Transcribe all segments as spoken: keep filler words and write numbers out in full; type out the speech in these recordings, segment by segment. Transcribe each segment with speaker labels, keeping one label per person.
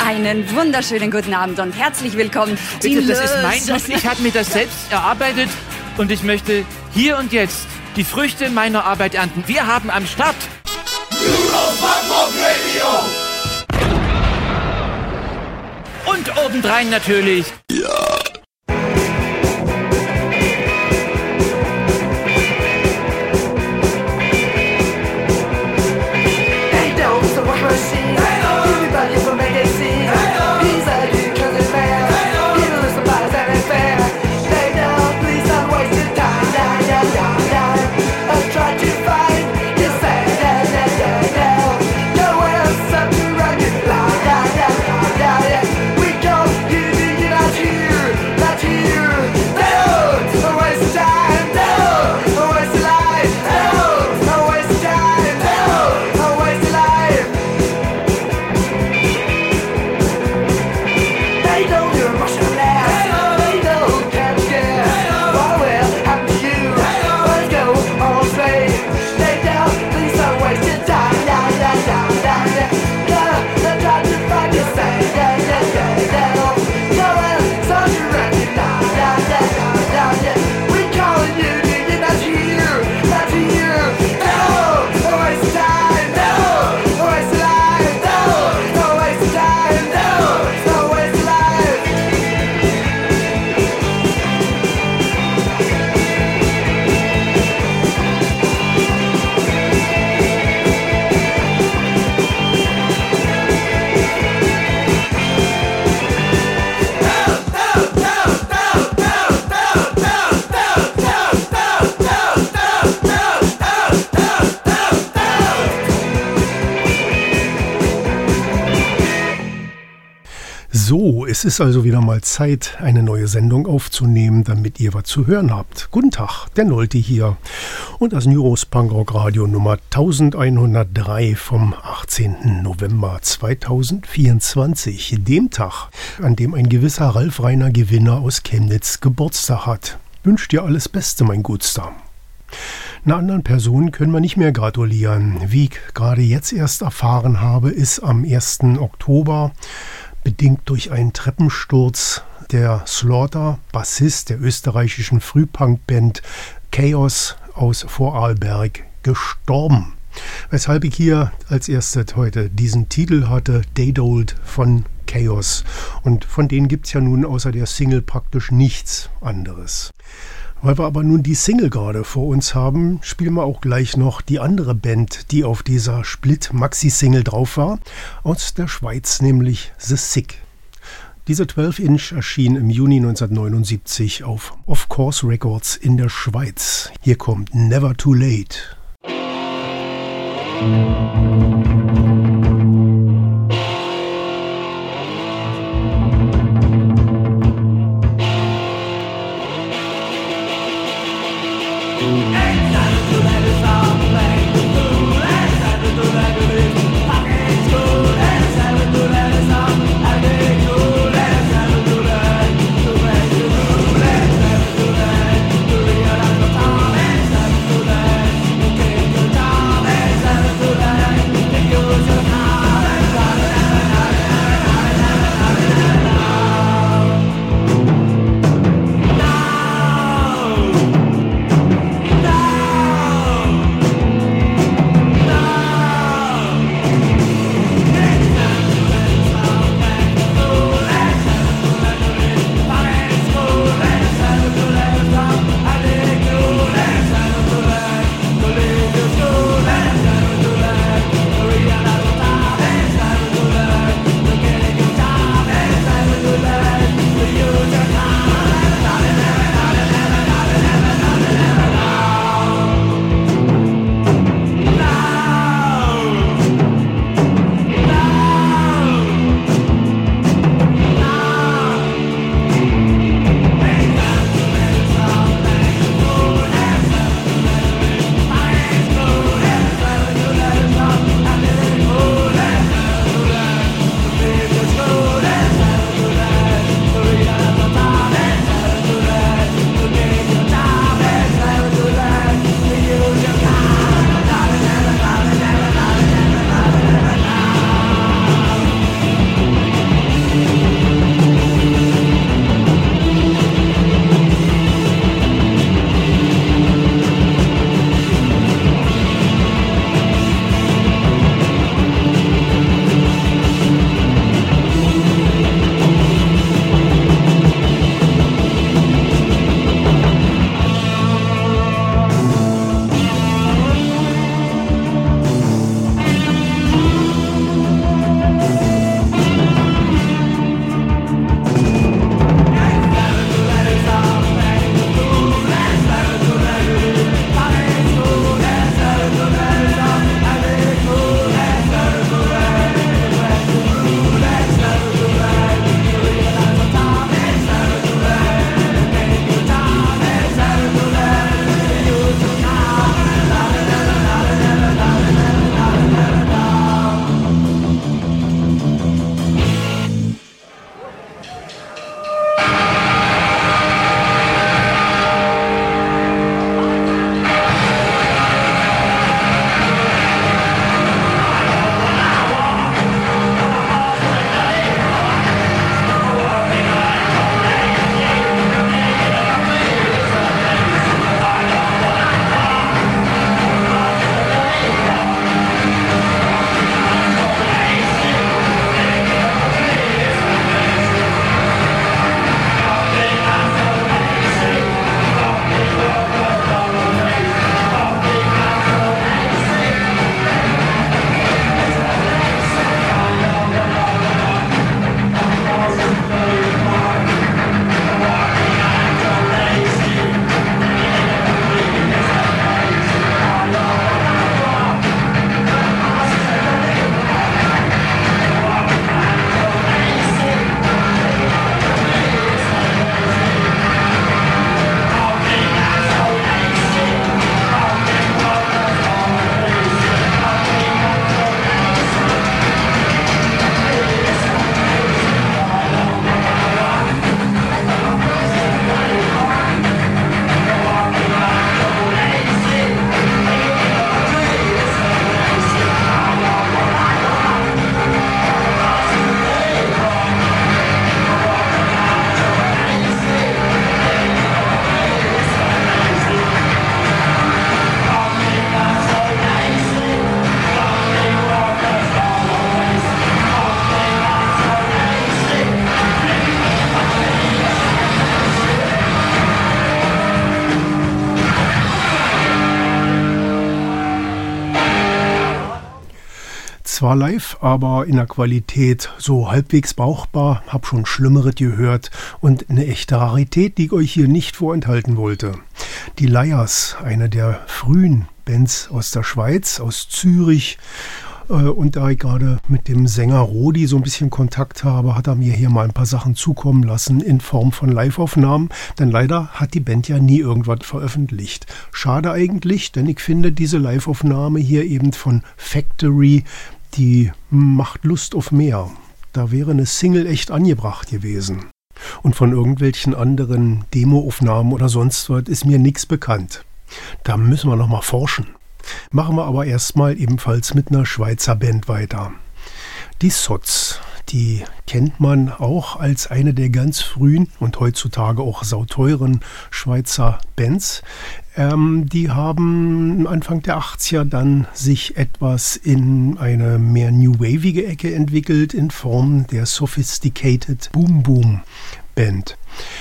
Speaker 1: Einen wunderschönen guten Abend und herzlich willkommen.
Speaker 2: Bitte, das ist mein Job. Ich habe mir das selbst erarbeitet und ich möchte hier und jetzt die Früchte meiner Arbeit ernten. Wir haben am Start Radio. Und obendrein natürlich. Ja.
Speaker 3: So, es ist also wieder mal Zeit, eine neue Sendung aufzunehmen, damit ihr was zu hören habt. Guten Tag, der Nolte hier und das Nyros Punkrock Radio Nummer elfhundertdrei vom achtzehnten November zweitausendvierundzwanzig, dem Tag, an dem ein gewisser Ralf Reiner Gewinner aus Chemnitz Geburtstag hat. Wünscht dir alles Beste, mein Gutster. Einer anderen Person können wir nicht mehr gratulieren. Wie ich gerade jetzt erst erfahren habe, ist am ersten Oktober bedingt durch einen Treppensturz der Slaughter, Bassist der österreichischen Frühpunk-Band Chaos aus Vorarlberg, gestorben. Weshalb ich hier als erstes heute diesen Titel hatte, Daydold von Chaos. Und von denen gibt es ja nun außer der Single praktisch nichts anderes. Weil wir aber nun die Single gerade vor uns haben, spielen wir auch gleich noch die andere Band, die auf dieser Split-Maxi-Single drauf war, aus der Schweiz, nämlich The Sick. Diese zwölf Inch erschien im Juni neunzehnhundertneunundsiebzig auf Of Course Records in der Schweiz. Hier kommt Never Too Late.
Speaker 4: Yours
Speaker 3: Zwar live, aber in der Qualität so halbwegs brauchbar, hab schon Schlimmeres gehört und eine echte Rarität, die ich euch hier nicht vorenthalten wollte. Die Liars, eine der frühen Bands aus der Schweiz, aus Zürich. Und da ich gerade mit dem Sänger Rodi so ein bisschen Kontakt habe, hat er mir hier mal ein paar Sachen zukommen lassen in Form von Live-Aufnahmen. Denn leider hat die Band ja nie irgendwas veröffentlicht. Schade eigentlich, denn ich finde diese Live-Aufnahme hier eben von Factory, die macht Lust auf mehr. Da wäre eine Single echt angebracht gewesen. Und von irgendwelchen anderen Demo-Aufnahmen oder sonst was ist mir nichts bekannt. Da müssen wir noch mal forschen. Machen wir aber erstmal ebenfalls mit einer Schweizer Band weiter. Die Sots, die kennt man auch als eine der ganz frühen und heutzutage auch sauteuren Schweizer Bands. Ähm, die haben Anfang der achtziger dann sich etwas in eine mehr new-wavige Ecke entwickelt in Form der Sophisticated Boom Boom Band.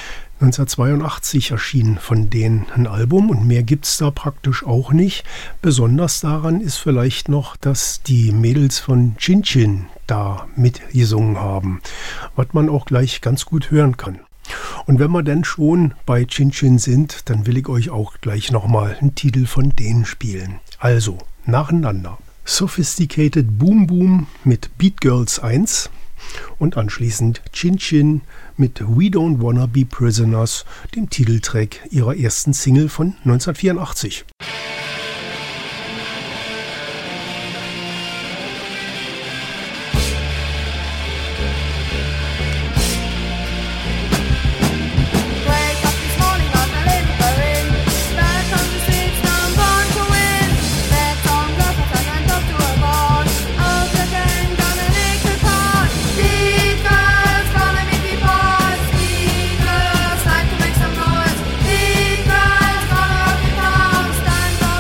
Speaker 3: neunzehnhundertzweiundachtzig erschien von denen ein Album und mehr gibt's da praktisch auch nicht. Besonders daran ist vielleicht noch, dass die Mädels von Chin Chin da mitgesungen haben, was man auch gleich ganz gut hören kann. Und wenn wir dann schon bei Chin Chin sind, dann will ich euch auch gleich nochmal einen Titel von denen spielen. Also, nacheinander. Sophisticated Boom Boom mit Beat Girls eins und anschließend Chin Chin mit We Don't Wanna Be Prisoners, dem Titeltrack ihrer ersten Single von neunzehnhundertvierundachtzig.
Speaker 4: Stand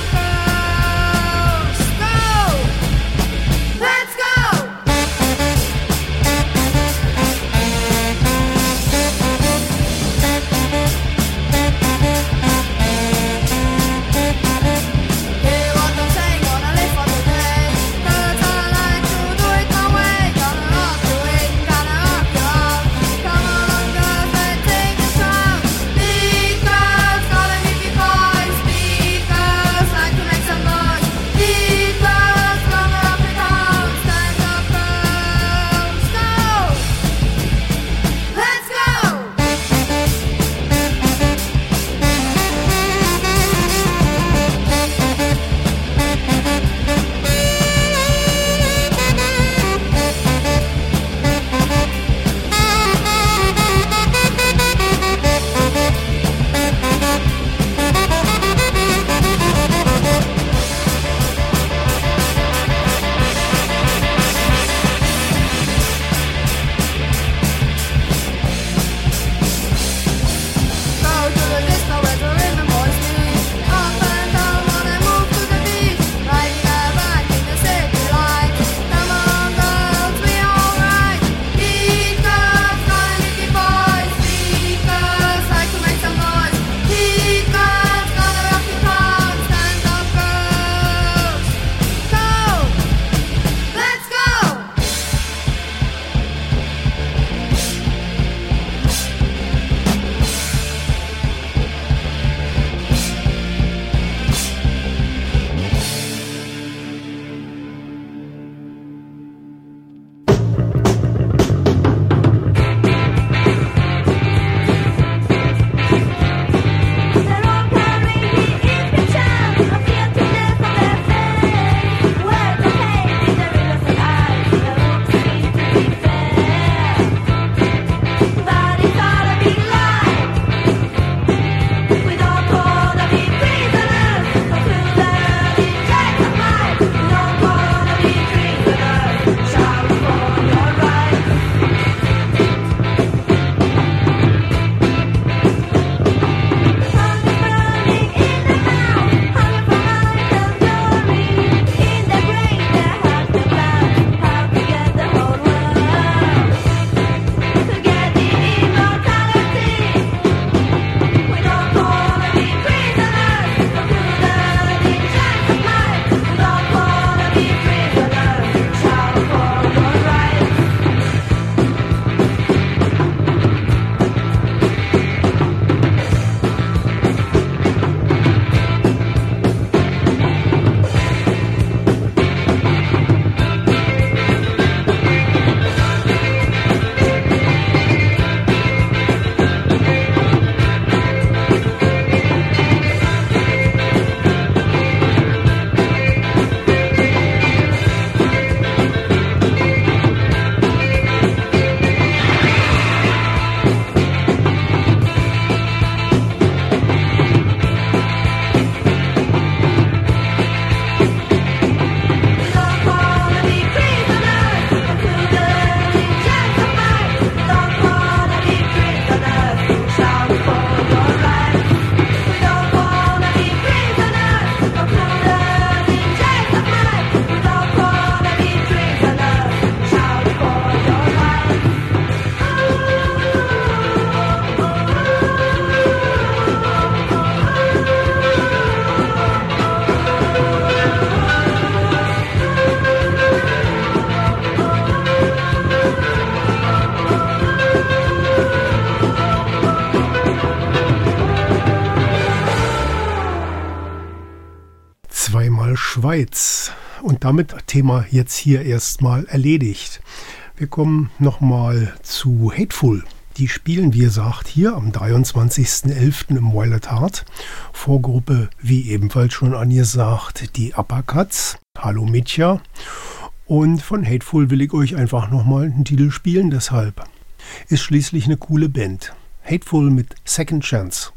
Speaker 3: Schweiz. Und damit Thema jetzt hier erstmal erledigt. Wir kommen nochmal zu Hateful. Die spielen, wie gesagt, hier am dreiundzwanzigsten elften im Wild Heart. Vorgruppe, wie ebenfalls schon angesagt, die Uppercuts. Hallo Mitya. Und von Hateful will ich euch einfach nochmal einen Titel spielen, deshalb. Ist schließlich eine coole Band. Hateful mit Second Chance.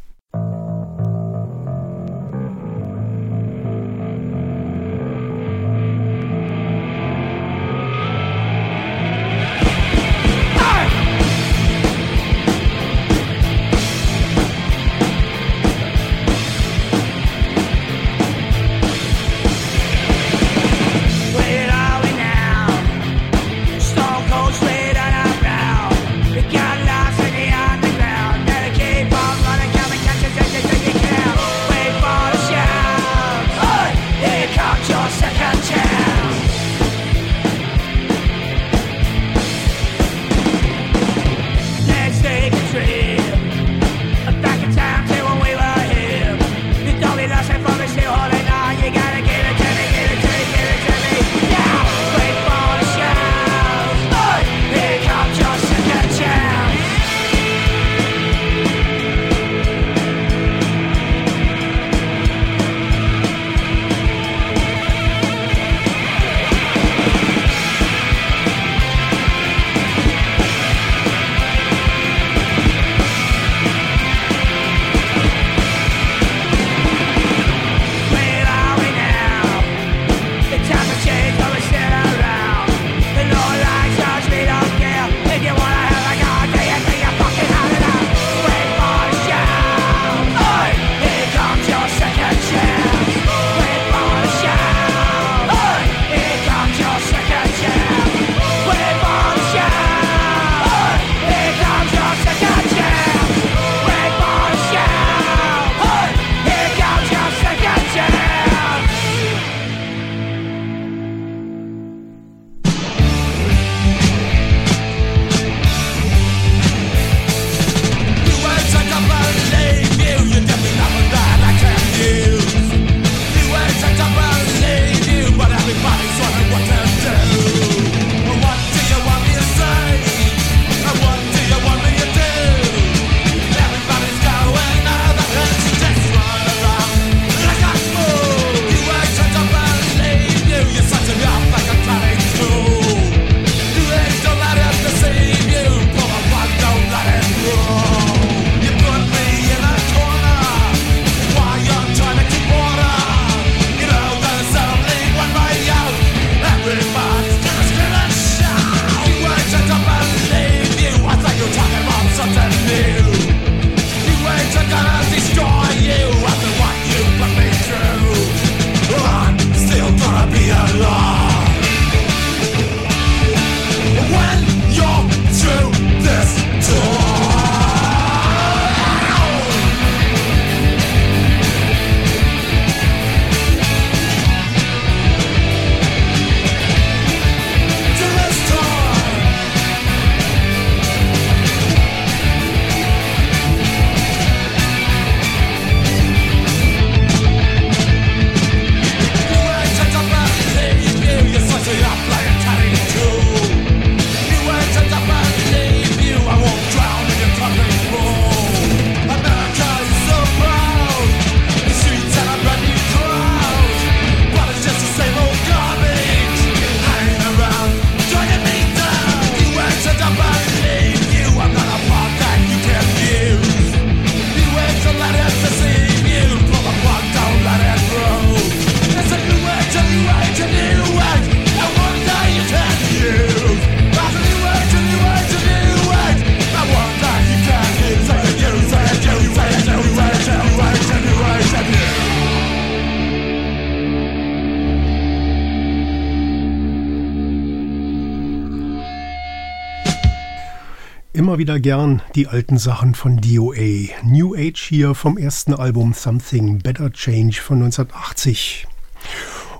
Speaker 3: Immer wieder gern die alten Sachen von D O A. New Age hier vom ersten Album Something Better Change von neunzehnhundertachtzig.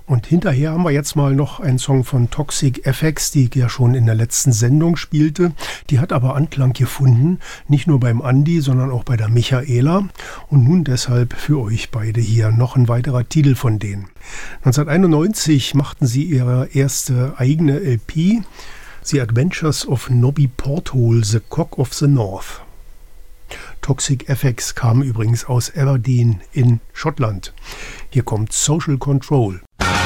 Speaker 3: Und hinterher haben wir jetzt mal noch einen Song von Toxic F X, die ich ja schon in der letzten Sendung spielte. Die hat aber Anklang gefunden, nicht nur beim Andi, sondern auch bei der Michaela. Und nun deshalb für euch beide hier noch ein weiterer Titel von denen. neunzehnhunderteinundneunzig machten sie ihre erste eigene L P, The Adventures of Nobby Porthole, The Cock of the North. Toxic F X kam übrigens aus Aberdeen in Schottland. Hier kommt Social Control.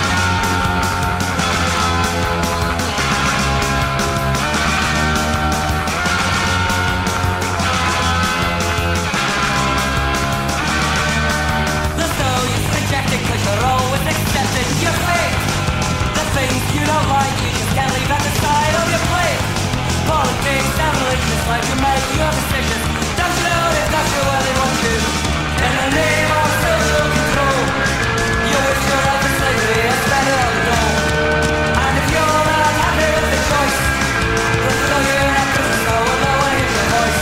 Speaker 4: Like you make your decisions, don't you know if that's your way they want you? In the name of social control, you wish your life in slavery and spend it on the dole. And if you're not happy with the choice, we'll throw you in a prison cell where no one hears your voice.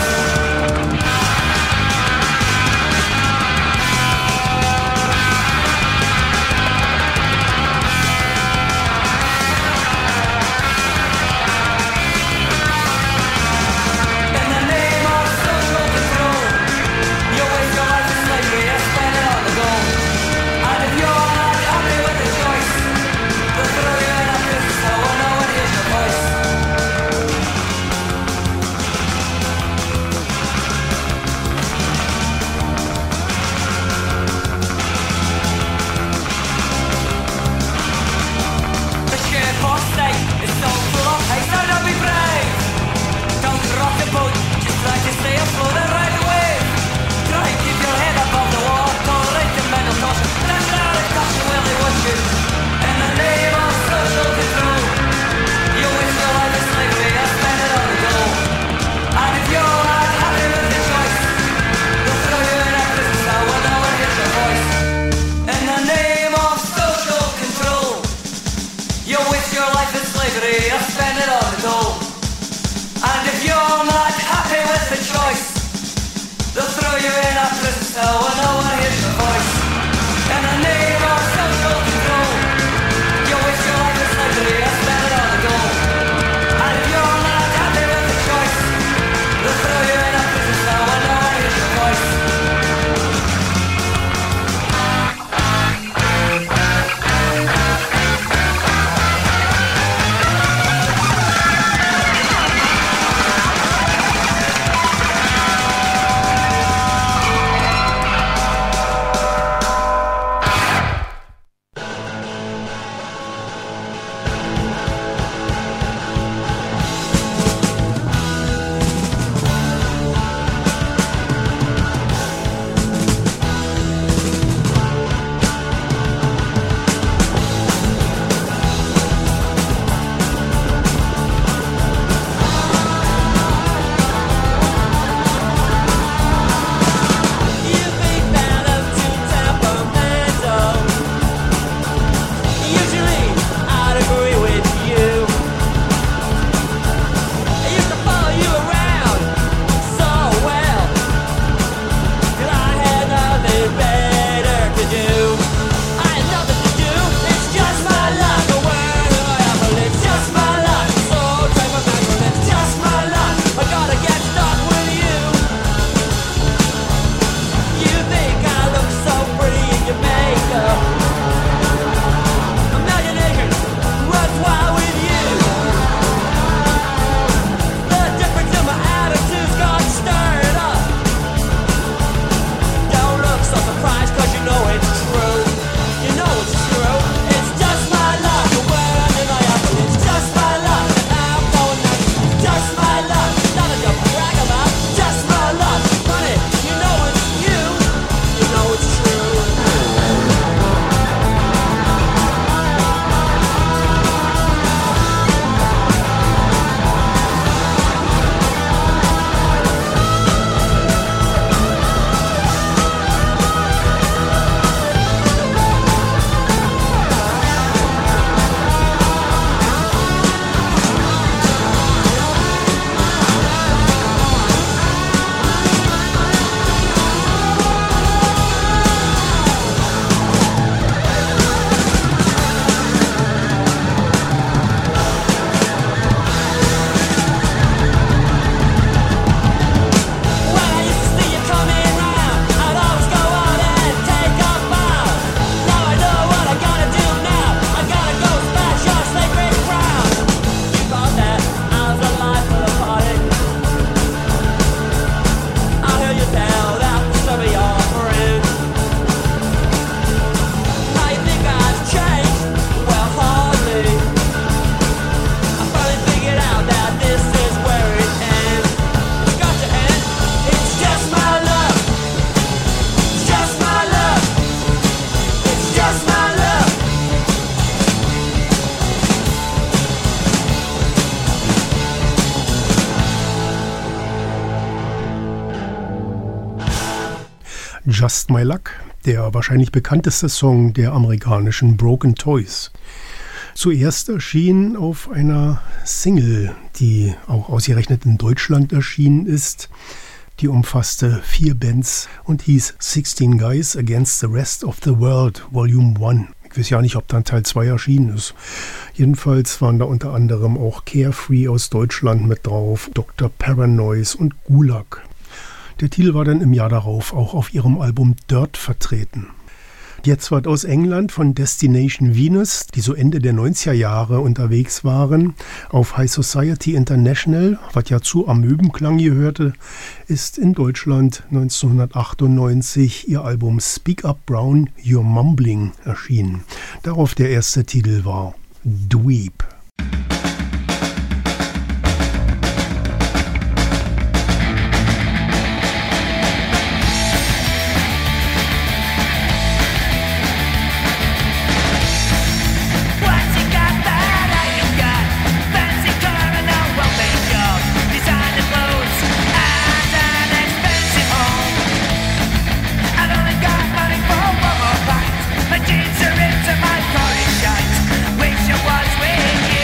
Speaker 3: Just My Luck, der wahrscheinlich bekannteste Song der amerikanischen Broken Toys. Zuerst erschien auf einer Single, die auch ausgerechnet in Deutschland erschienen ist. Die umfasste vier Bands und hieß sixteen Guys Against the Rest of the World, Volume eins. Ich weiß ja nicht, ob dann Teil zwei erschienen ist. Jedenfalls waren da unter anderem auch Carefree aus Deutschland mit drauf, Doktor Paranoise und Gulag. Der Titel war dann im Jahr darauf auch auf ihrem Album Dirt vertreten. Jetzt was aus England von Destination Venus, die so Ende der neunziger Jahre unterwegs waren, auf High Society International, was ja zu Amöbenklang gehörte, ist in Deutschland neunzehnhundertachtundneunzig ihr Album Speak Up Brown, You're Mumbling erschienen. Darauf der erste Titel war Dweeb.
Speaker 4: My jeans are into my body shite. Wish I was with you.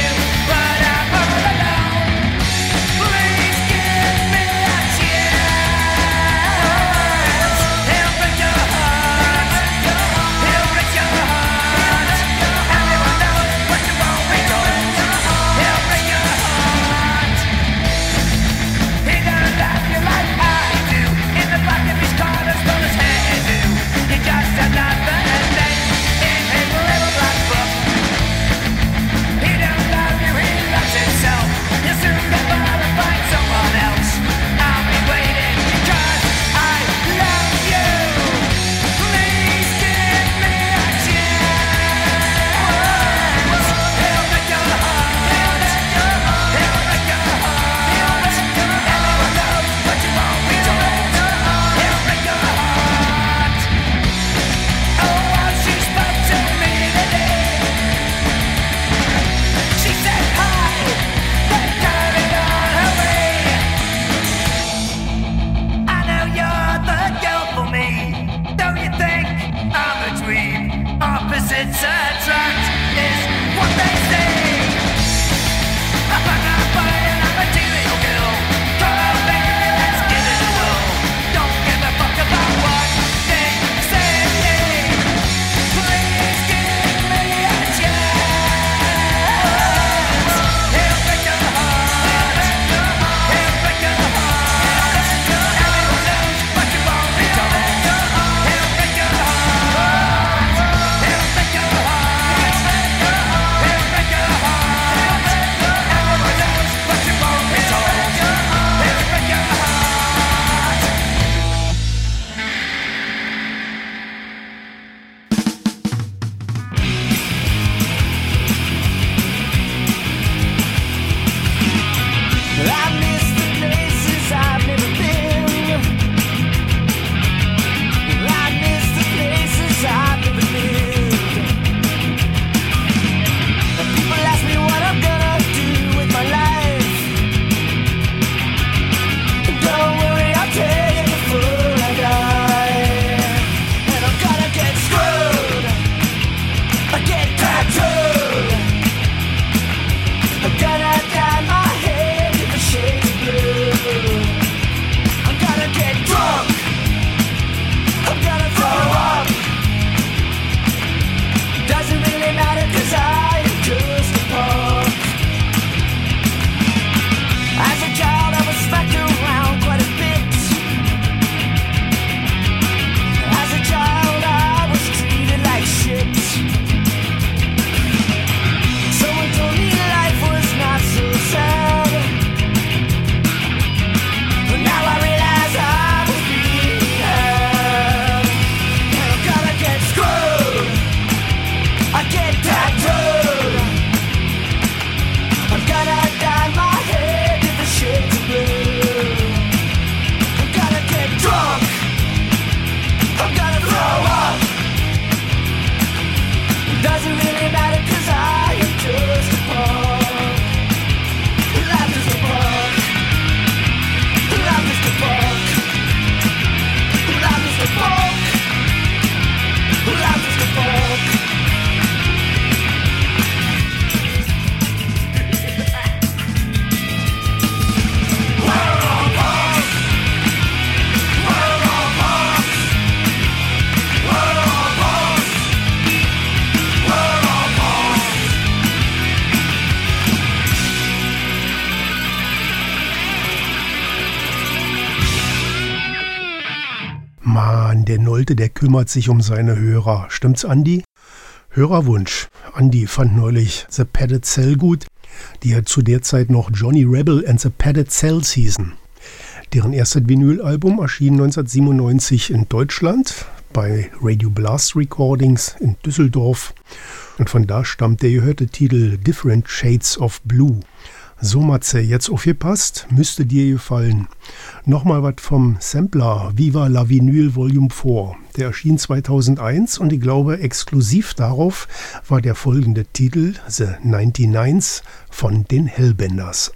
Speaker 3: denn der Nolte, der kümmert sich um seine Hörer. Stimmt's, Andi? Hörerwunsch. Andi fand neulich The Padded Cell gut, die ja zu der Zeit noch Johnny Rebel and the Padded Cells hießen. Deren erstes Vinylalbum erschien neunzehnhundertsiebenundneunzig in Deutschland bei Radio Blast Recordings in Düsseldorf. Und von da stammt der gehörte Titel Different Shades of Blue. So, Matze, jetzt aufgepasst, müsste dir gefallen. Nochmal was vom Sampler Viva la Vinyl Volume vier. Der erschien zweitausendeins und ich glaube, exklusiv darauf war der folgende Titel The neunundneunzig von den Hellbenders.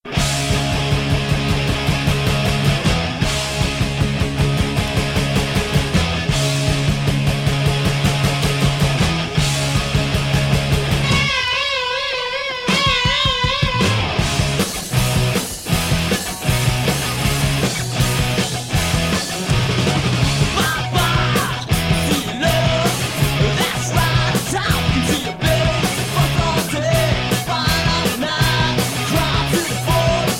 Speaker 5: Fine on the night, cry to the floor.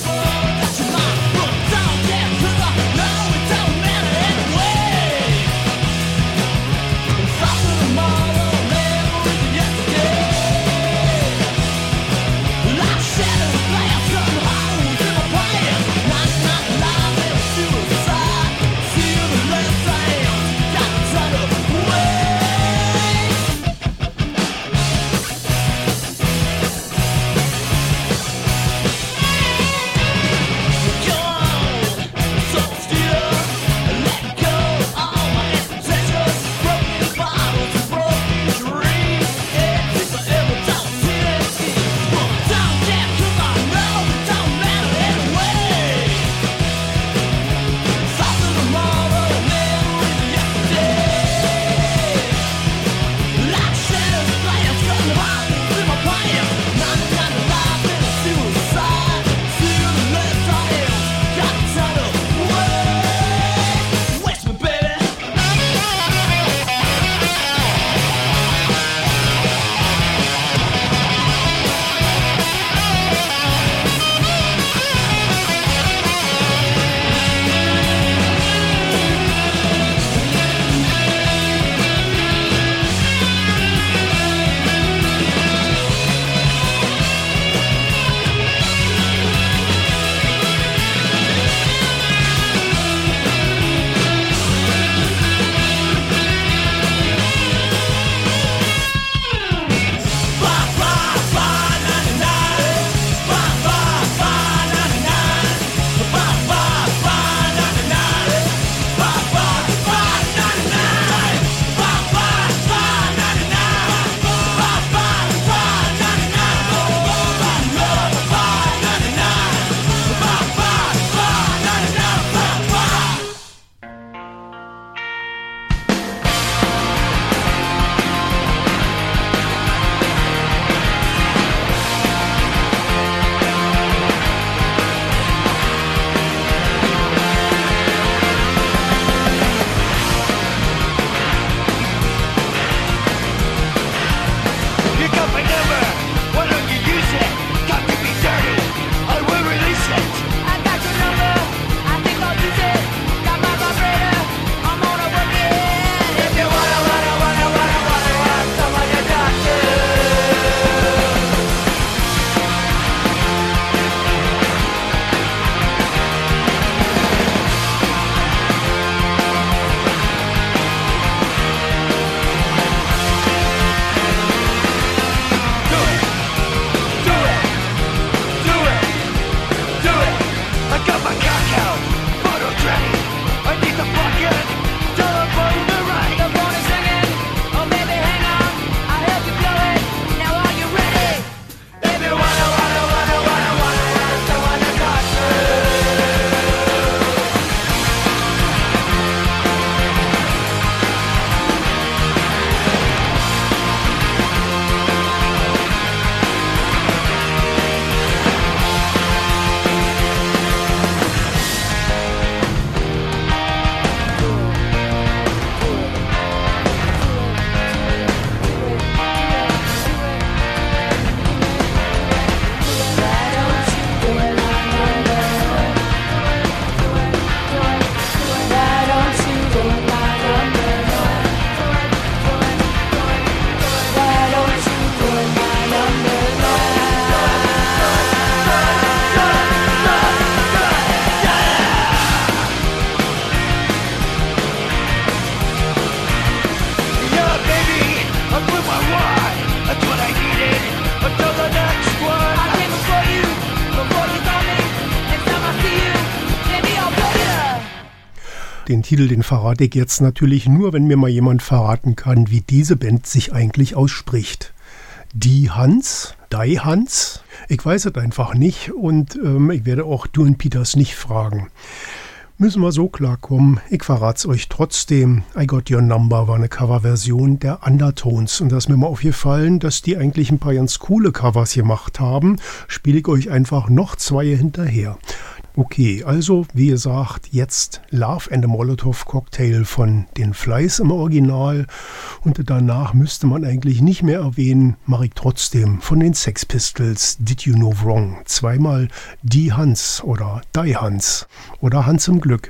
Speaker 3: Den Titel, den verrate ich jetzt natürlich nur, wenn mir mal jemand verraten kann, wie diese Band sich eigentlich ausspricht. Die Hans? Die Hans? Ich weiß es einfach nicht und ähm, ich werde auch Duane Peters nicht fragen. Müssen wir so klarkommen. Ich verrat's euch trotzdem. I Got Your Number war eine Coverversion der Undertones. Und da ist mir mal aufgefallen, dass die eigentlich ein paar ganz coole Covers gemacht haben. Spiele ich euch einfach noch zwei hinterher. Okay, also wie gesagt, jetzt Love and a Molotov Cocktail von den Flies im Original. Und danach müsste man eigentlich nicht mehr erwähnen, mache ich trotzdem von den Sex Pistols Did You Know Wrong. Zweimal Die Hans oder Die Hans oder Hans im Glück.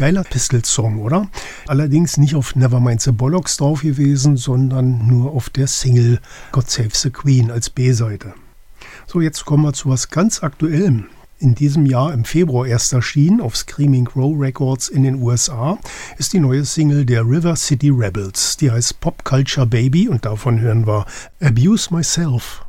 Speaker 3: Geiler Pistols-Song, oder? Allerdings nicht auf Nevermind the Bollocks drauf gewesen, sondern nur auf der Single God Save the Queen als B-Seite. So, jetzt kommen wir zu was ganz Aktuellem. In diesem Jahr im Februar erst erschienen auf Screaming Crow Records in den U S A ist die neue Single der River City Rebels. Die heißt Pop Culture Baby und davon hören wir Abuse Myself.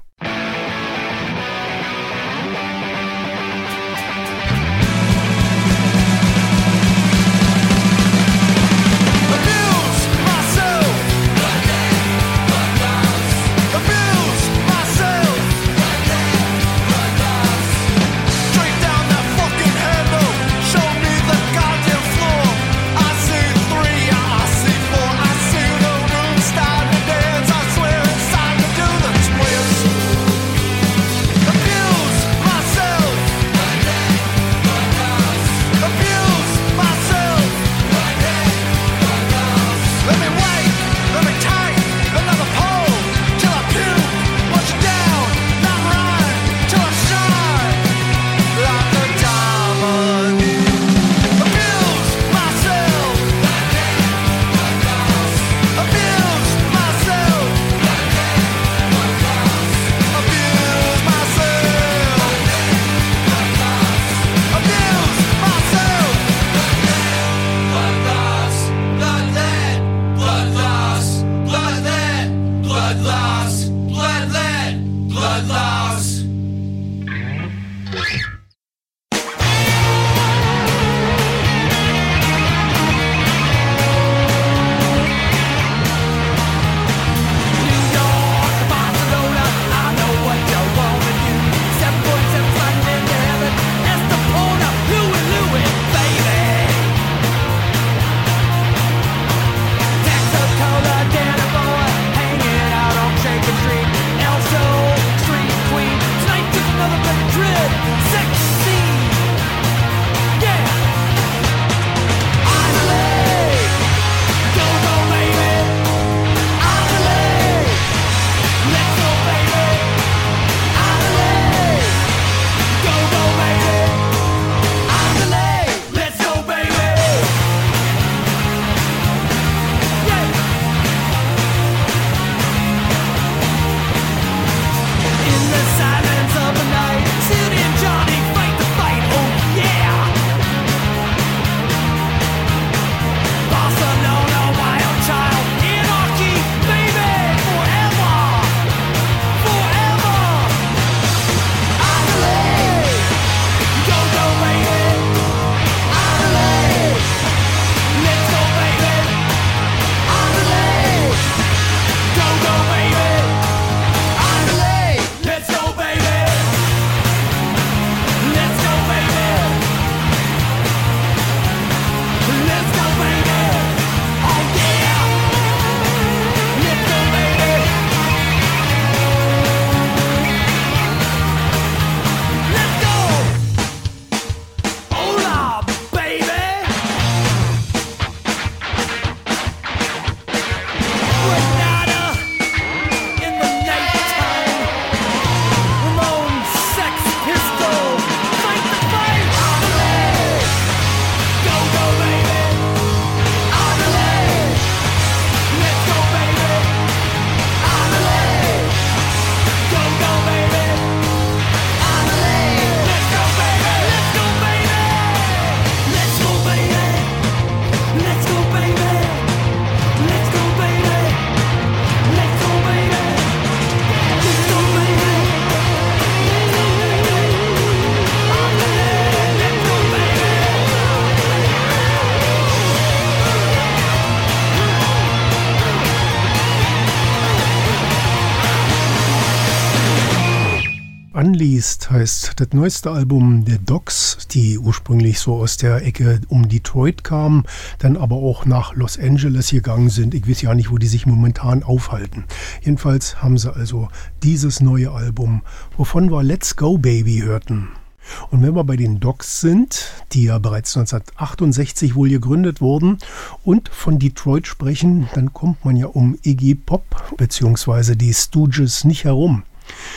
Speaker 3: Unleashed heißt das neueste Album der Dogs, die ursprünglich so aus der Ecke um Detroit kamen, dann aber auch nach Los Angeles gegangen sind. Ich weiß ja nicht, wo die sich momentan aufhalten. Jedenfalls haben sie also dieses neue Album, wovon wir Let's Go Baby hörten. Und wenn wir bei den Dogs sind, die ja bereits neunzehnhundertachtundsechzig wohl gegründet wurden und von Detroit sprechen, dann kommt man ja um Iggy Pop bzw. die Stooges nicht herum.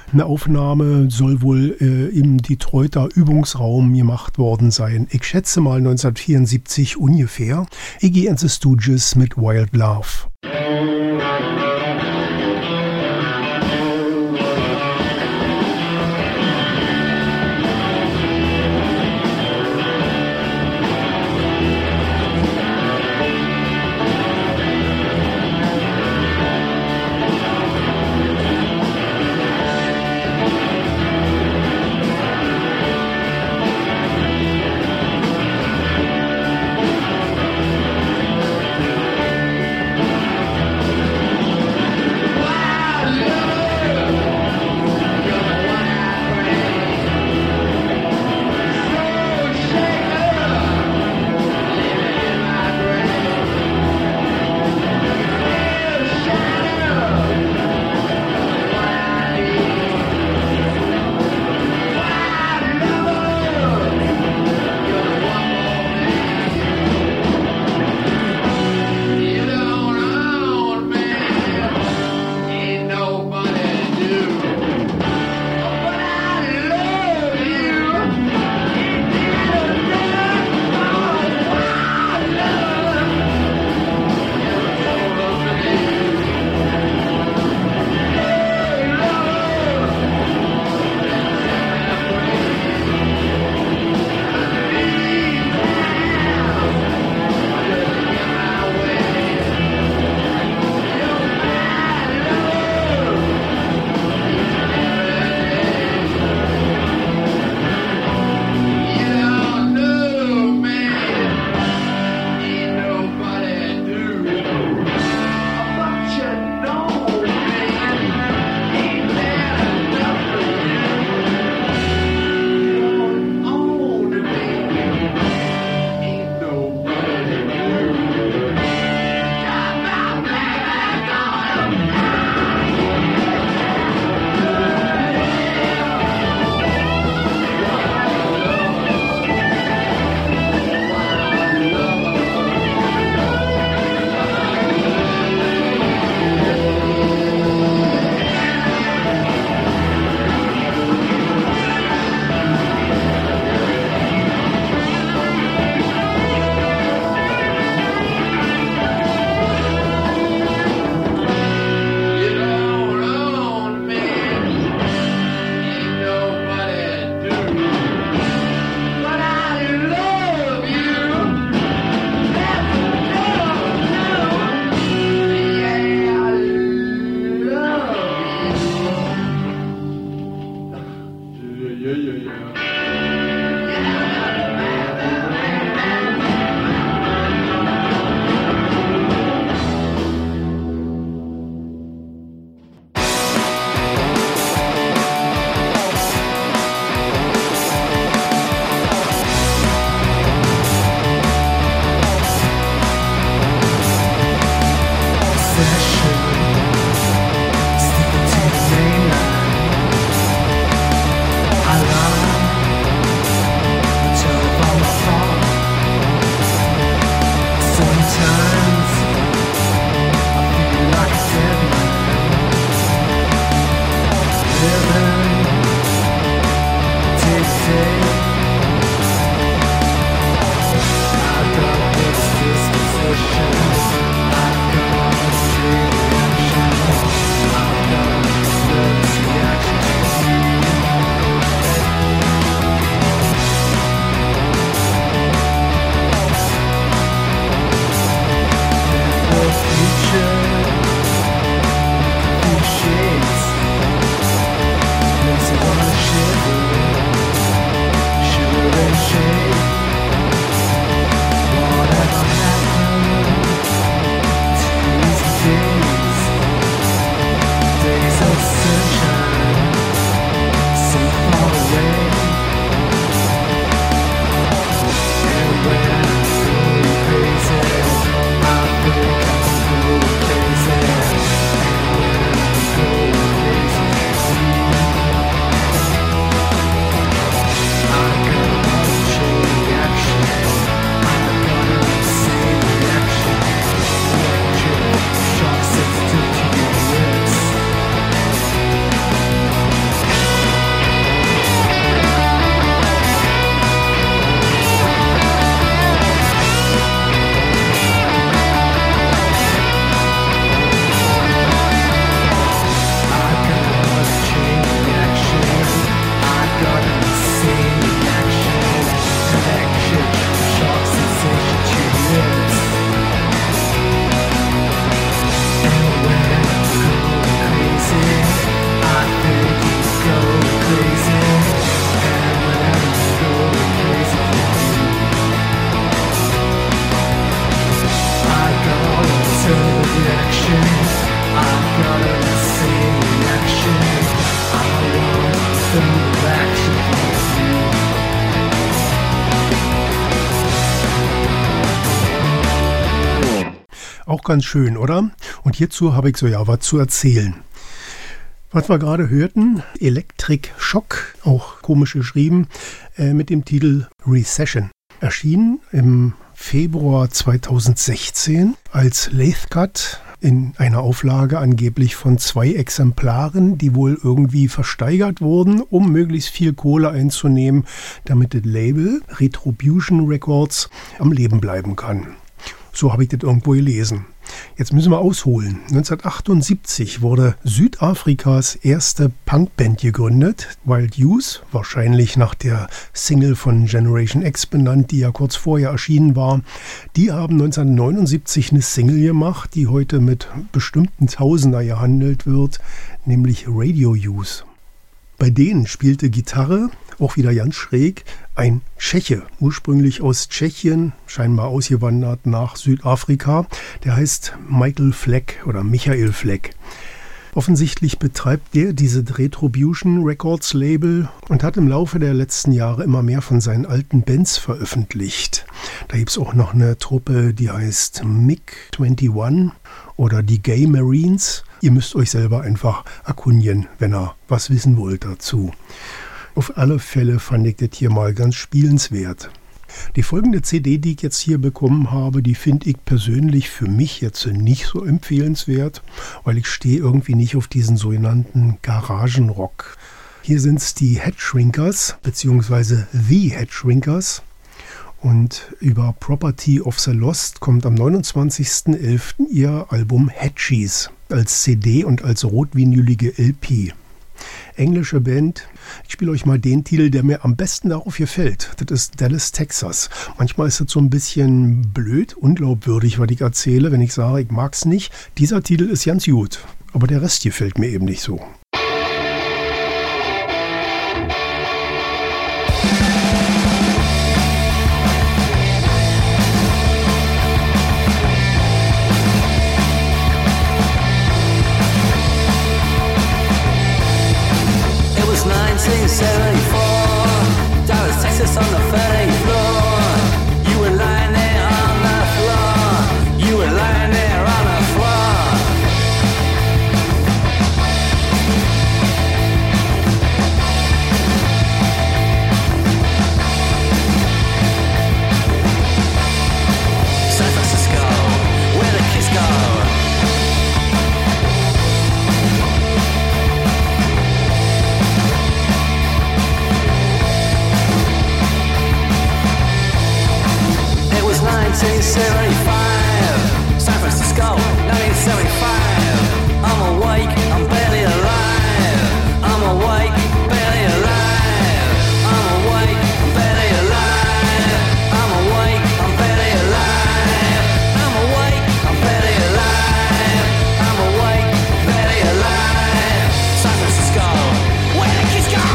Speaker 3: Eine Aufnahme soll wohl äh, im Detroiter Übungsraum gemacht worden sein. Ich schätze mal neunzehnhundertvierundsiebzig ungefähr. Iggy and the Stooges mit Wild Love. ganz schön, oder? Und hierzu habe ich so ja was zu erzählen. Was wir gerade hörten, Electric Shock, auch komisch geschrieben, äh, mit dem Titel Recession. Erschien im Februar zweitausendsechzehn als Lathe Cut in einer Auflage angeblich von zwei Exemplaren, die wohl irgendwie versteigert wurden, um möglichst viel Kohle einzunehmen, damit das Label Retribution Records am Leben bleiben kann. So habe ich das irgendwo gelesen. Jetzt müssen wir ausholen. neunzehnhundertachtundsiebzig wurde Südafrikas erste Punkband gegründet. Wild Youth, wahrscheinlich nach der Single von Generation X benannt, die ja kurz vorher erschienen war. Die haben neunzehnhundertneunundsiebzig eine Single gemacht, die heute mit bestimmten Tausender gehandelt wird, nämlich Radio Youth. Bei denen spielte Gitarre, auch wieder ganz schräg, ein Tscheche, ursprünglich aus Tschechien, scheinbar ausgewandert nach Südafrika. Der heißt Michael Fleck oder Michael Fleck. Offensichtlich betreibt der diese Retribution Records Label und hat im Laufe der letzten Jahre immer mehr von seinen alten Bands veröffentlicht. Da gibt es auch noch eine Truppe, die heißt M I G einundzwanzig oder die Gay Marines. Ihr müsst euch selber einfach erkundigen, wenn ihr was wissen wollt dazu. Auf alle Fälle fand ich das hier mal ganz spielenswert. Die folgende C D, die ich jetzt hier bekommen habe, die finde ich persönlich für mich jetzt nicht so empfehlenswert, weil ich stehe irgendwie nicht auf diesen sogenannten Garagenrock. Hier sind es die Headshrinkers, beziehungsweise The Headshrinkers. Und über Property of the Lost kommt am neunundzwanzigsten elften ihr Album Hatchies als C D und als rotvinylige L P. Englische Band. Ich spiele euch mal den Titel, der mir am besten darauf gefällt. Das ist Dallas, Texas. Manchmal ist das so ein bisschen blöd, unglaubwürdig, was ich erzähle, wenn ich sage, ich mag es nicht. Dieser Titel ist ganz gut, aber der Rest gefällt mir eben nicht so.
Speaker 4: nineteen seventy-four, Dallas, Texas on the thirty floor. You were lying there on the floor. You were lying there on the floor. San Francisco, where the kids go. nineteen seventy-five, San Francisco, nineteen seventy-five. I'm awake, I'm barely alive. I'm awake, barely alive. I'm awake, I'm barely alive. I'm awake, I'm barely alive. I'm awake, I'm barely alive. I'm awake, barely alive. San Francisco, where the kids go?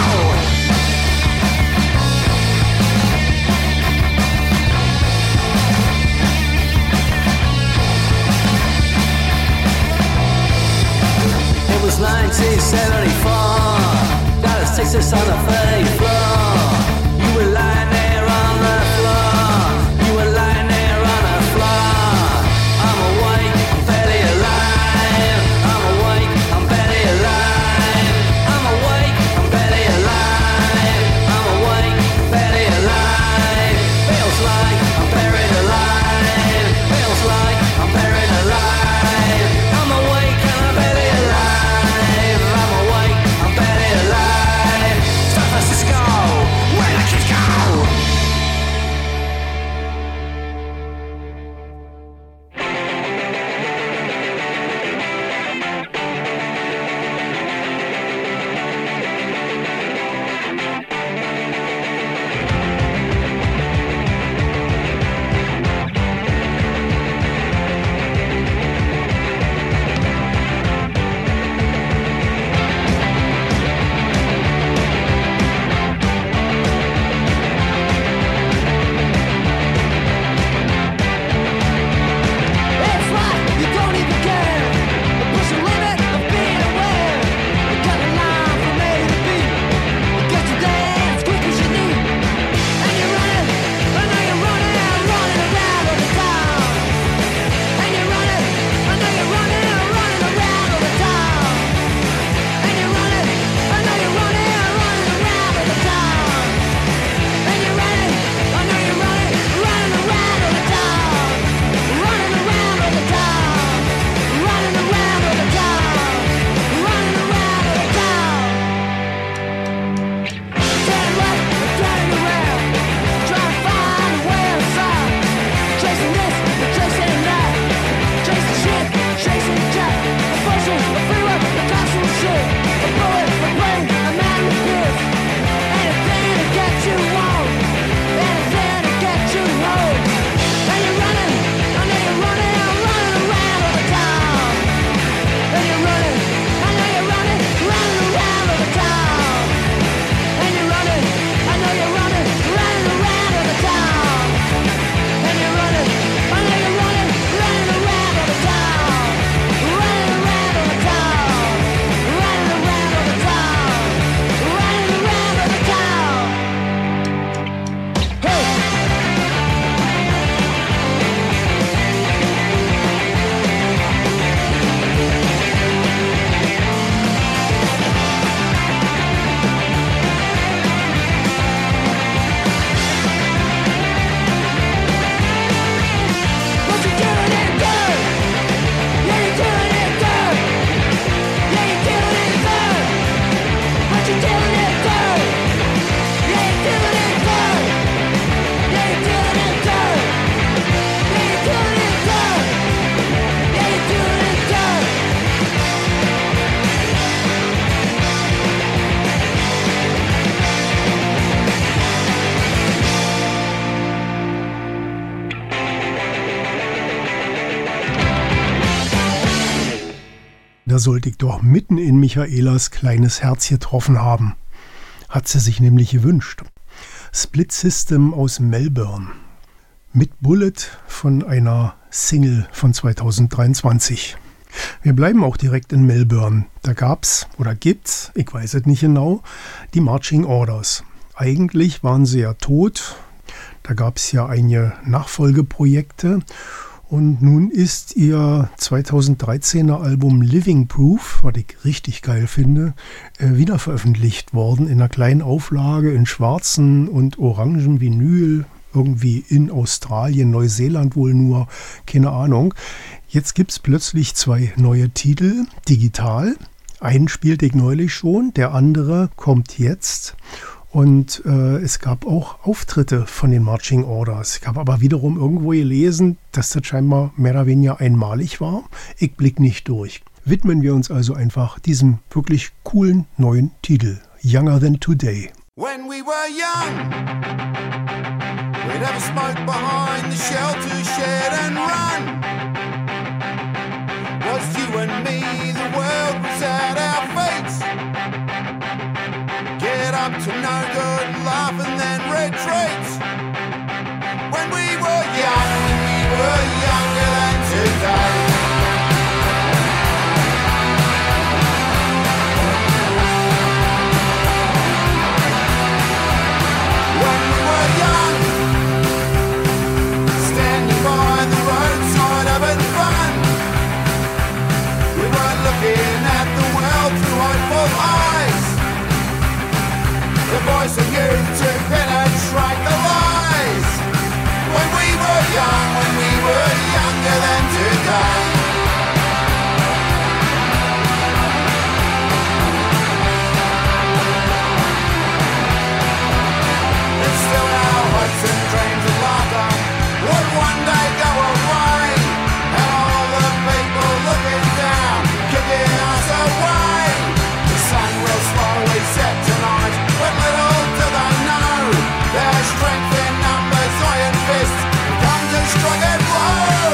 Speaker 4: nineteen seventy-four, Dallas, Texas on the thirty floor. You were lying there on the floor. You were lying there on the floor. I'm awake, I'm barely alive. I'm awake, I'm barely alive. I'm awake, I'm barely alive. I'm awake, barely alive. Feels like I'm buried alive. Feels like I'm buried alive. I'm awake and I'm barely alive. I'm awake, I'm barely alive. San Francisco.
Speaker 3: Da sollte ich doch mitten in Michaelas kleines Herz getroffen haben. Hat sie sich nämlich gewünscht. Split System aus Melbourne. Mit Bullet von einer Single von zweitausenddreiundzwanzig. Wir bleiben auch direkt in Melbourne. Da gab's oder gibt's, ich weiß es nicht genau, die Marching Orders. Eigentlich waren sie ja tot. Da gab's ja einige Nachfolgeprojekte. Und nun ist ihr zweitausenddreizehner Album Living Proof, was ich richtig geil finde, wieder veröffentlicht worden in einer kleinen Auflage in schwarzen und orangen Vinyl, irgendwie in Australien, Neuseeland wohl nur, keine Ahnung. Jetzt gibt es plötzlich zwei neue Titel, digital. Einen spielte ich neulich schon, der andere kommt jetzt. Und äh, es gab auch Auftritte von den Marching Orders. Ich habe aber wiederum irgendwo gelesen, dass das scheinbar mehr oder weniger einmalig war. Ich blick nicht durch. Widmen wir uns also einfach diesem wirklich coolen neuen Titel, Younger Than Today.
Speaker 5: When we were young, we'd have a smoke behind the shelter shed and run. Was you and me, the world was at our feet. Get up to no good, laugh and then retreat. When we were young, when we were younger than today. When we were young, standing by the roadside having fun. We weren't looking at the world through hopeful eyes. The voice of youth to penetrate the lies. When we were young, when we were younger than today. And still our hopes and dreams of laughter would one day go away. And all the people looking down, kicking us away. The sun will slowly set tonight, but little do they know their strength in numbers, iron fists, come to strike and blow.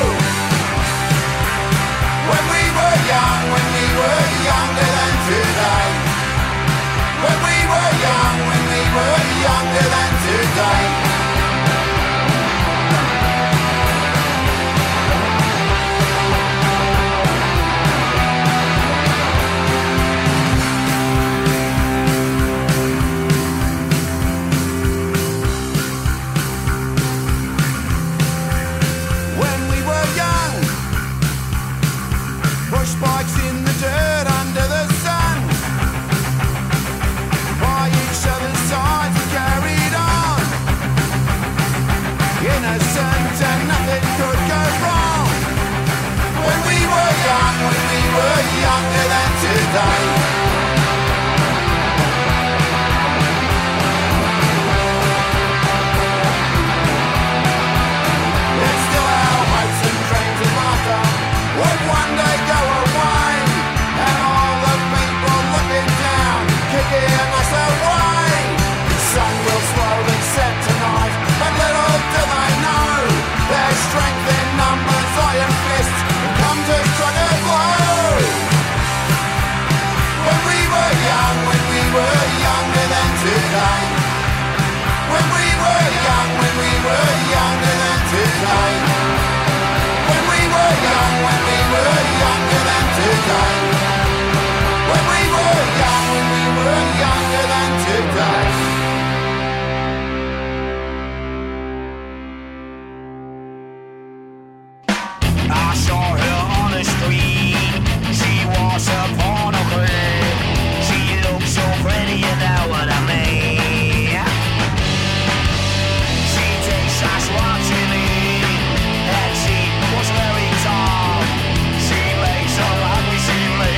Speaker 5: When we were young, when we were younger than today. When we were young, when we were younger than today. Spikes in the dirt under the sun. By each other's sides we carried on. Innocent and nothing could go wrong. When we were young, when we were younger than today. It's still our hopes and dreams of laughter would one day go away, and all the people looking down, kicking us away. The sun will slowly set tonight, but little do they know their strength in numbers, iron fists, come to strike a blow. When we were young, when we were younger than today. When we were young, when we were younger than today. When we were young, when we were younger than today. When we were young, when we were younger than today. I saw her on the street. She was a pornograph. She looked so pretty, you know what I mean. She takes us watching me. And she was very tall. She makes so happy, she makes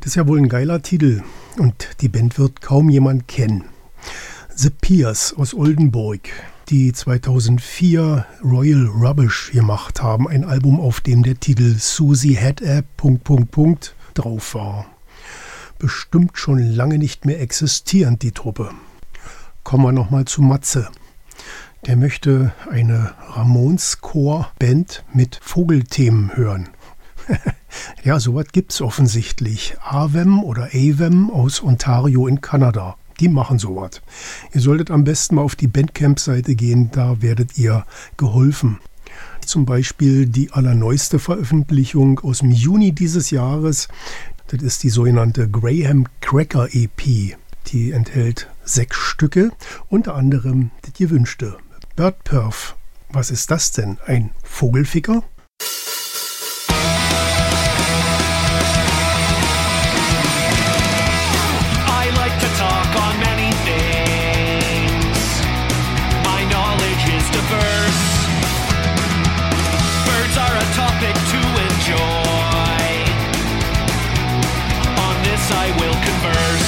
Speaker 3: Das ist ja wohl ein geiler Titel und die Band wird kaum jemand kennen. The Peers aus Oldenburg, die zweitausendvier Royal Rubbish gemacht haben. Ein Album, auf dem der Titel Susie Had a... drauf war. Bestimmt schon lange nicht mehr existierend, die Truppe. Kommen wir nochmal zu Matze. Der möchte eine Ramones-Chor-Band mit Vogelthemen hören. Ja, sowas gibt's offensichtlich. A W E M oder A W E M aus Ontario in Kanada. Die machen sowas. Ihr solltet am besten mal auf die Bandcamp-Seite gehen, da werdet ihr geholfen. Zum Beispiel die allerneueste Veröffentlichung aus dem Juni dieses Jahres. Das ist die sogenannte Graham Cracker E P. Die enthält sechs Stücke, unter anderem das gewünschte Bird Perf. Was ist das denn? Ein Vogelficker?
Speaker 6: I will converse.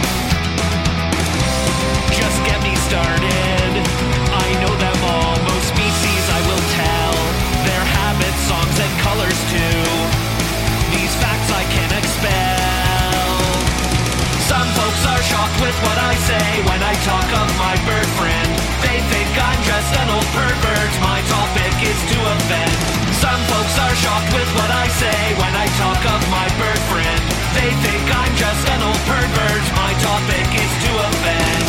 Speaker 6: Just get me started. I know them all. Most species I will tell their habits, songs, and colors too. These facts I can expel. Some folks are shocked with what I say when I talk of my bird friend. They think I'm just an old pervert. My topic is to offend. Some folks are shocked with what I say when I talk of my bird friend. They think I'm just an old pervert. My topic is to offend.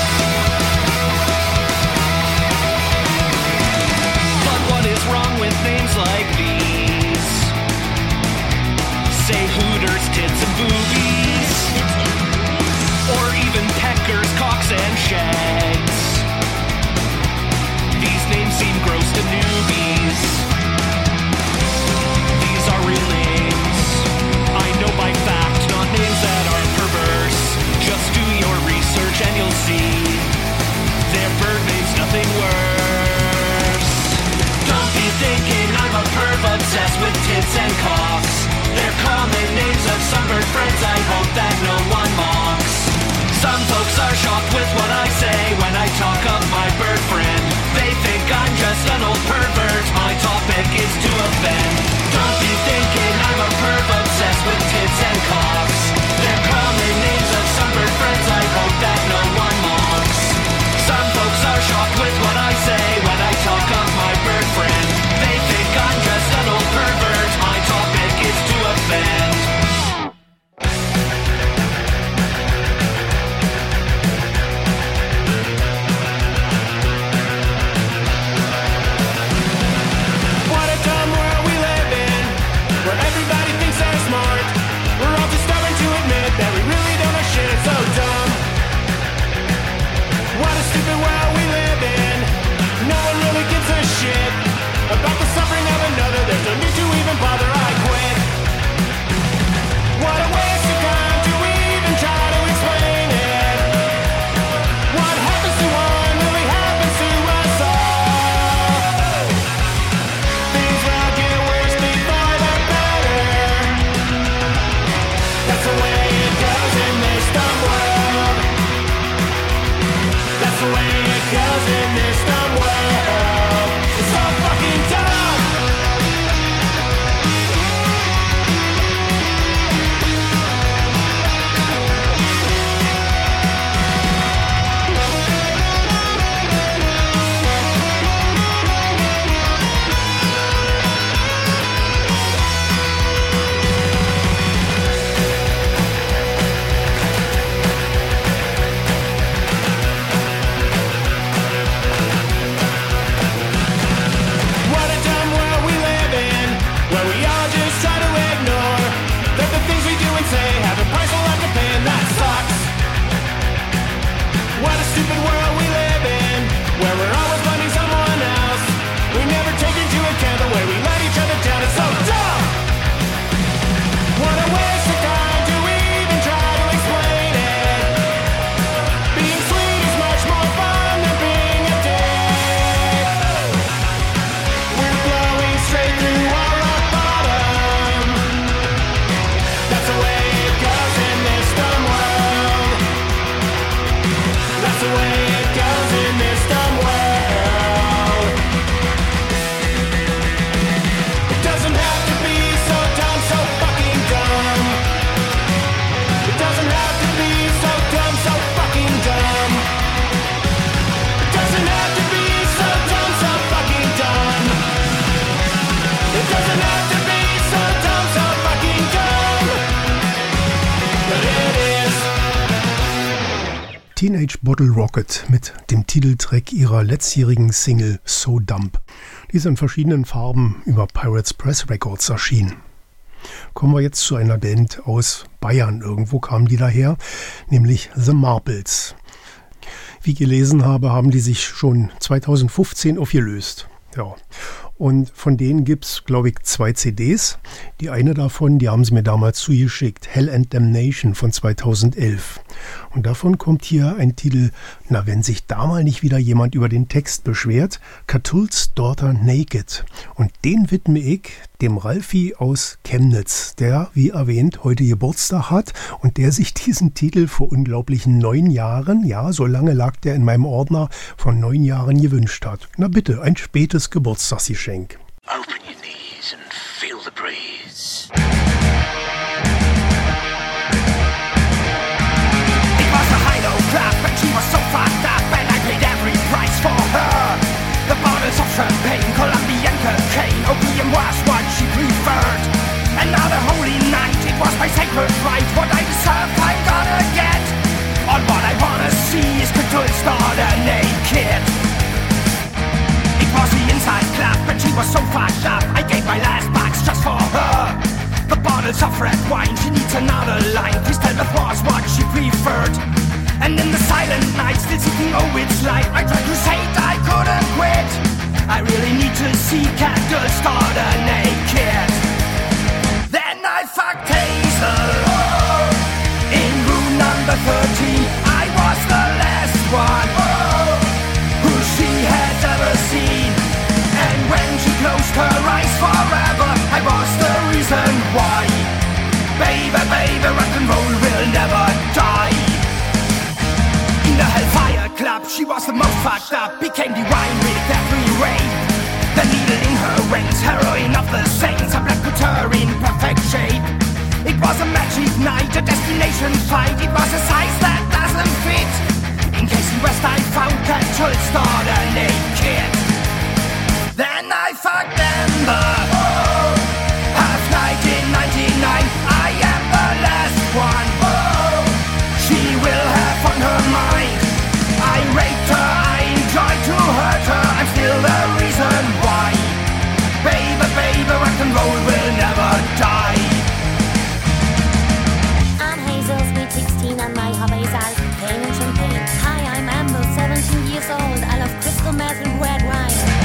Speaker 6: But what is wrong with names like these? Say hooters, tits, and boobies. Or even peckers, cocks, and shags. These names seem gross to newbies. These are real names. I know by fact, not names that are perverse. Just do your research and you'll see their bird names nothing worse. Don't be thinking I'm a perv obsessed with tits and cocks. They're common names of some bird friends I hope that no one mocks. Some folks are shocked with what I say when I talk of my bird friend. They think I'm just an old pervert. My topic is to offend. Don't be thinking I'm a perv obsessed with tits and cocks. They're common names of some bird friends I hope that no one mocks. Some folks are shocked with what I say when I talk of my bird friend. They think I'm just an old pervert. My topic is to offend. About the suffering of another, there's no need to even bother, I quit. What a waste of time to even try to explain it. What happens to one really happens to us all. Things will get worse before they're better. That's the way it goes in this dumb world. That's the way it goes in this dumb world. It's so fucking dumb. What a
Speaker 3: Teenage Bottle Rocket mit dem Titeltrack ihrer letztjährigen Single So Dump, die in verschiedenen Farben über Pirates Press Records erschien. Kommen wir jetzt zu einer Band aus Bayern. Irgendwo kamen die daher, nämlich The Marbles. Wie ich gelesen habe, haben die sich schon zweitausendfünfzehn aufgelöst. Ja. Und von denen gibt es, glaube ich, zwei C Ds. Die eine davon, die haben sie mir damals zugeschickt, Hell and Damnation von zweitausendelf. Und davon kommt hier ein Titel, na, wenn sich da mal nicht wieder jemand über den Text beschwert, Catul's Daughter Naked. Und den widme ich dem Ralfi aus Chemnitz, der, wie erwähnt, heute Geburtstag hat und der sich diesen Titel vor unglaublichen neun Jahren, ja, so lange lag der in meinem Ordner, von neun Jahren gewünscht hat. Na bitte, ein spätes Geburtstagsgeschenk.
Speaker 7: Open your knees and feel the breeze.
Speaker 6: It was a high-low club, but she was so fucked up, and I paid every price for her. The bottles of champagne, Colombian cocaine, opium was what she preferred. Another holy night, it was my sacred right. What I deserve, I'm gonna get. All what I wanna see is Catul's daughter naked. It was the inside club, but she was so fucked up, I gave my last bucks just for her. The bottles of red wine, she needs another line. Crystal meth was what she preferred. And in the silent night, still seeking oh its light, I tried to say I couldn't quit. I really need to see Catul's daughter naked. Then I fucked Hazel in room number thirteen. I was the last one who she had ever seen. And when she closed her eyes forever, I was the reason why. Baby, baby, rock and roll will never die. In the Hellfire Club, she was the most fucked up, became divine with every rape. The needle in her veins, heroine of the saints, a black put her in perfect shape. It was a magic night, a destination fight, it was a size that doesn't fit. In Casey West I found Catul's daughter naked. Then I fucked Amber, half night in ninety-nine, I am the last one she will have on her mind. I raped her, I enjoyed to hurt her, I'm still the reason why. Baby, baby, rock and roll will never die.
Speaker 8: I'm Hazel, sweet sixteen, and my hobby is alcohol and champagne. Hi, I'm Amber, seventeen years old, I love crystal meth and red wine.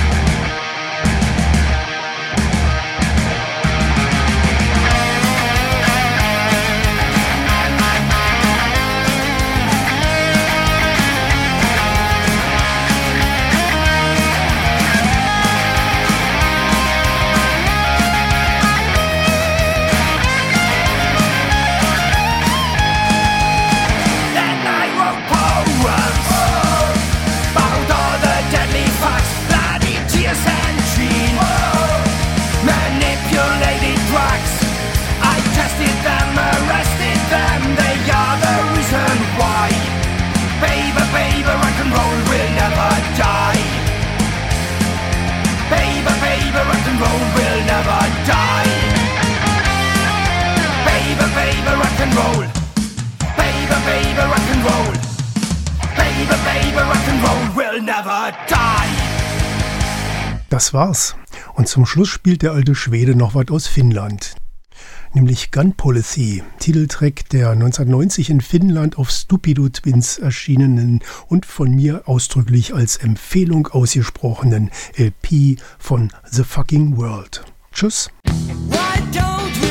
Speaker 3: Das war's. Und zum Schluss spielt der alte Schwede noch was aus Finnland. Nämlich Gun Policy, Titeltrack der neunzehnhundertneunzig in Finnland auf Stupido Twins erschienenen und von mir ausdrücklich als Empfehlung ausgesprochenen L P von The Fucking World. Tschüss.
Speaker 4: Why don't